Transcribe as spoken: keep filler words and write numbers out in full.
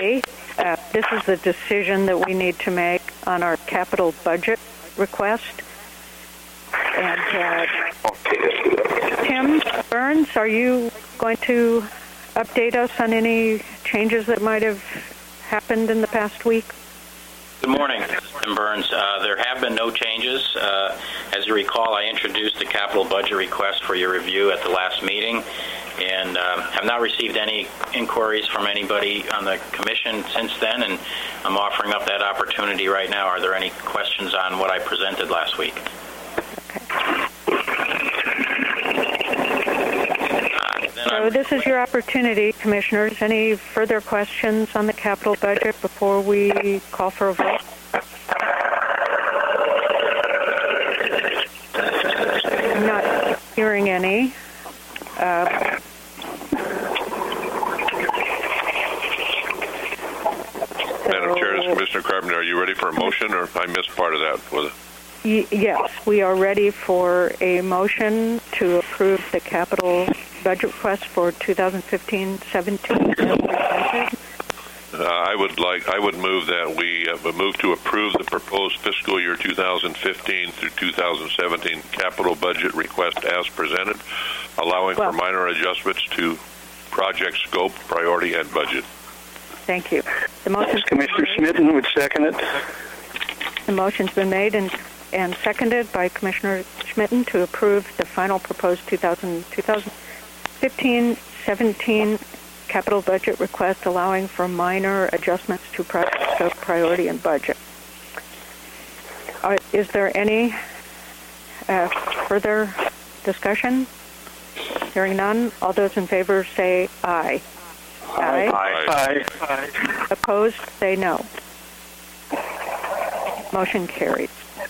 A. Uh, this is the decision that we need to make on our capital budget request. And uh, Tim Burns, are you going to update us on any changes that might have happened in the past week? Good morning, this is Tim Burns. Uh, there have been no changes. Uh, as you recall, I introduced the capital budget request for your review at the last meeting, and uh, have not received any inquiries from anybody on the commission since then, and I'm offering up that opportunity right now. Are there any questions on what I presented last week? So this is your opportunity, Commissioners. Any further questions on the capital budget before we call for a vote? I'm not hearing any. Uh, Madam Chair, this is Commissioner Carpenter. Are you ready for a motion, or I missed part of that? Was it? Y- yes, we are ready for a motion to approve the capital budget request for two thousand fifteen seventeen. Uh, I would like. I would move that we uh, move to approve the proposed fiscal year two thousand fifteen through two thousand seventeen capital budget request as presented, allowing well, for minor adjustments to project scope, priority, and budget. Thank you. The motion. Commissioner Schmitten would second it. The motion's been made and. and seconded by Commissioner Schmitten to approve the final proposed two thousand fifteen seventeen capital budget request, allowing for minor adjustments to project scope, priority, and budget. Uh, is there any uh, further discussion? Hearing none, all those in favor say aye. Aye. Aye. Aye. Aye. Opposed, say no. Motion carries.